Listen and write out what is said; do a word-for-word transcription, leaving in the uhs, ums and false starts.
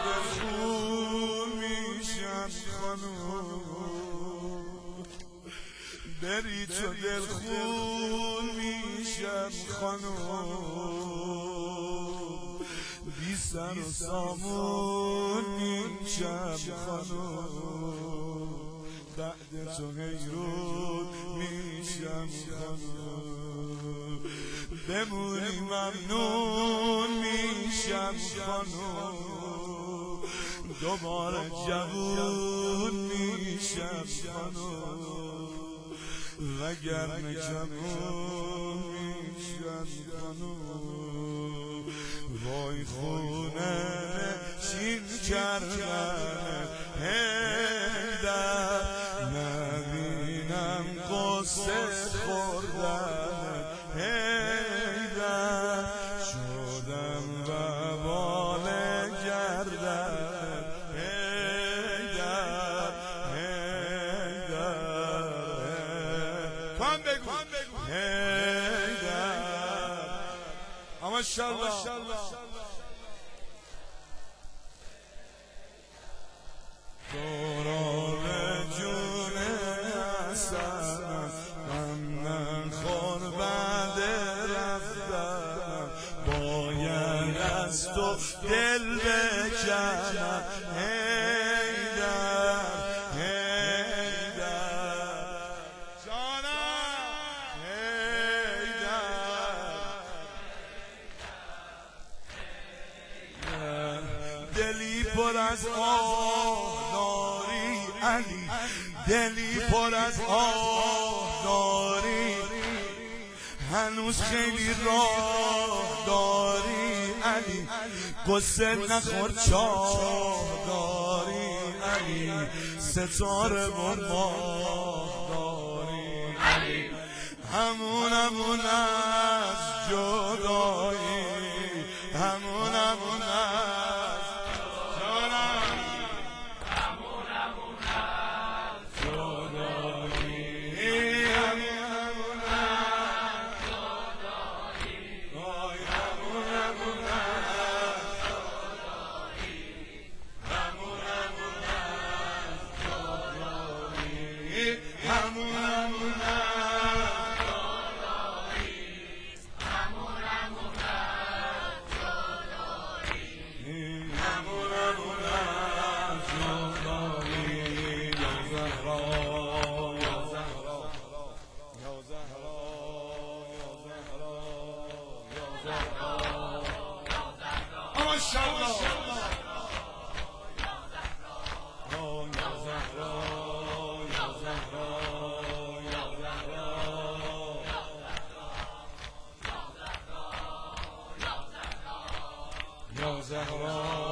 دلخون میشم خانوم، بری تو دلخون میشم خانوم، بی سر و سامون میشم خانوم، بعد تو حیرون میشم خانوم، بمونی ممنون میشم خانوم، دوباره جوون میشم خانوم، وگرنه جوون میشم خانوم، وای خونه نشین کردن هیدر، نبینم قصه خوردن هیدر، شدم وبال گردن هیدر هیدر، کن بگو هیدر. اما شالله دوران جون حسنم، من خور بعد رفتم، باید از تو دل بکنم هیدر هیدر، جانم هیدر، دلی پر از آه داری علی، دلی پر از آه داری، هنوز خیلی راه داری علی، قصه نخور چاه داری علی، ستاره و ماه داری علی، همون همون از جدایی، همون همون از Zahra